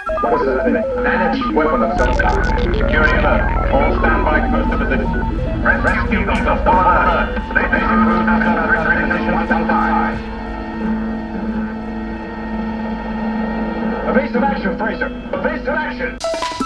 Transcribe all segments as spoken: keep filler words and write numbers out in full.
What is that thing? An energy weapon of some kind. Security alert. All standby close to position. Res- Rescue vehicles on alert. Basic crew has got ready position standby. Evasive action, Fraser. Evasive action.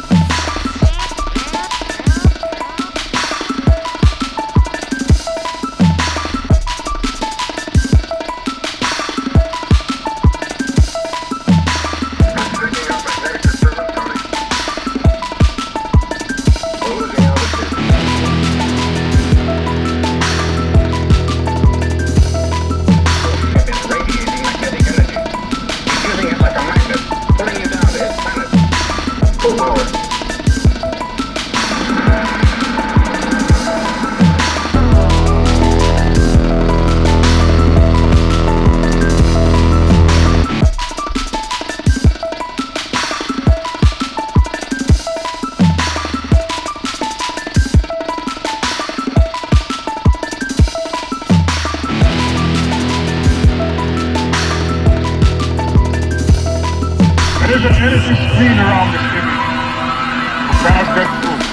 There's an energy screen around this image. You cannot get through.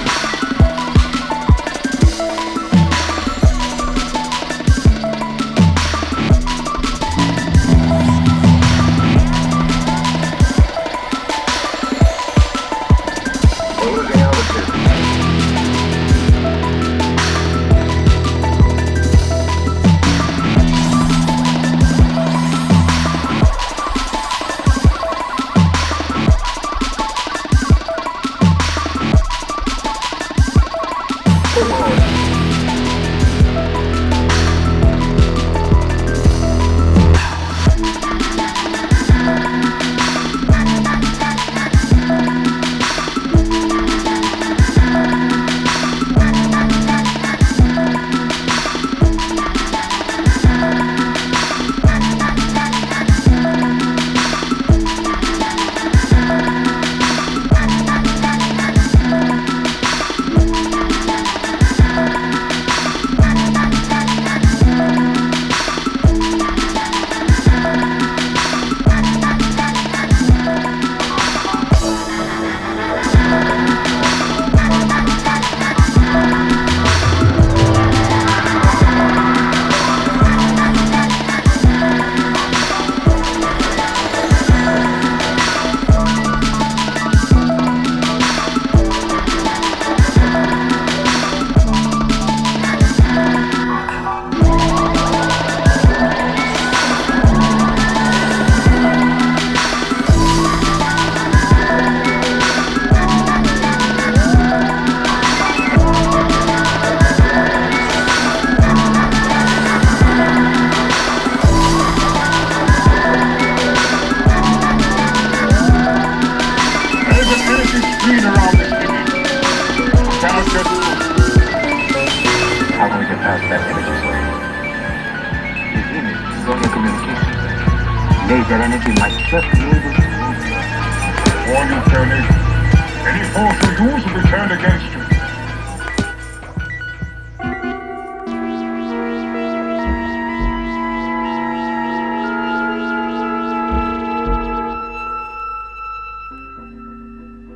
We're losing altitude. How can we get past that energy source? This image is only a communication. Laser energy might just be able to move. Warn you, Tony. Any force you use will be turned against you.